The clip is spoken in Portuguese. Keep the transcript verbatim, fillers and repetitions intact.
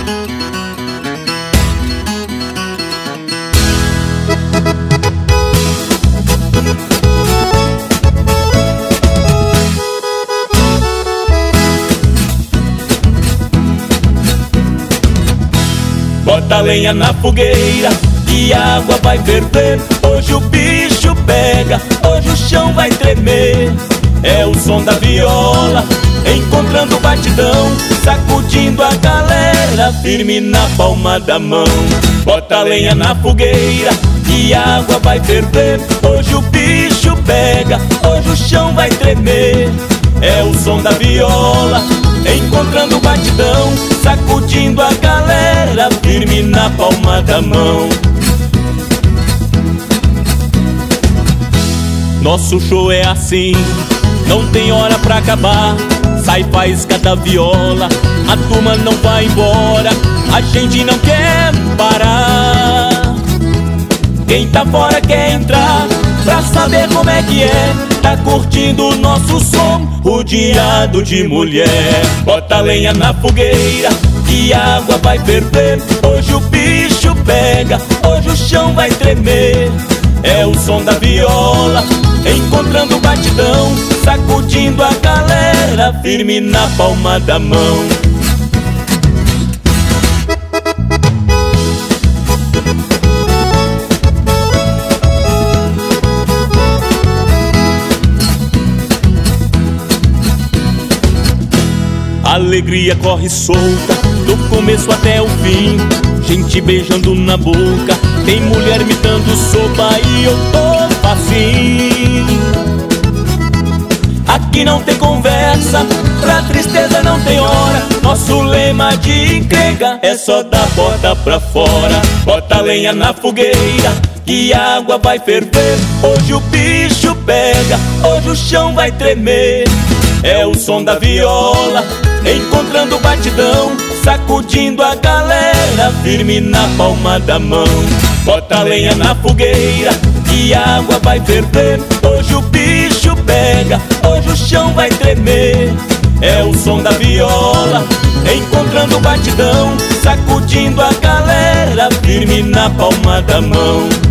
Bota lenha na fogueira e a água vai ferver. Hoje o bicho pega, hoje o chão vai tremer. É o som da viola encontrando o batidão, sacudindo a galera firme na palma da mão. Bota lenha na fogueira e a água vai ferver. Hoje o bicho pega, hoje o chão vai tremer. É o som da viola encontrando o batidão, sacudindo a galera firme na palma da mão. Nosso show é assim, não tem hora pra acabar. Sai faísca da viola, a turma não vai embora, a gente não quer parar. Quem tá fora quer entrar pra saber como é que é. Tá curtindo o nosso som, rodeado de mulher. Bota lenha na fogueira e a água vai ferver. Hoje o bicho pega, hoje o chão vai tremer. É o som da viola encontrando o batidão, sacudindo a galera firme na palma da mão. A alegria corre solta, do começo até o fim. Gente beijando na boca, tem mulher me dando sopa e eu tô facinho. Aqui não tem conversa, pra tristeza não tem hora. Nosso lema de encrenca é só dar porta pra fora. Bota lenha na fogueira que a água vai ferver. Hoje o bicho pega, hoje o chão vai tremer. É o som da viola encontrando o batidão, sacudindo a galera firme na palma da mão. Bota lenha na fogueira e a água vai ferver. Hoje o bicho pega, hoje o chão vai tremer. É o som da viola encontrando o batidão, sacudindo a galera firme na palma da mão.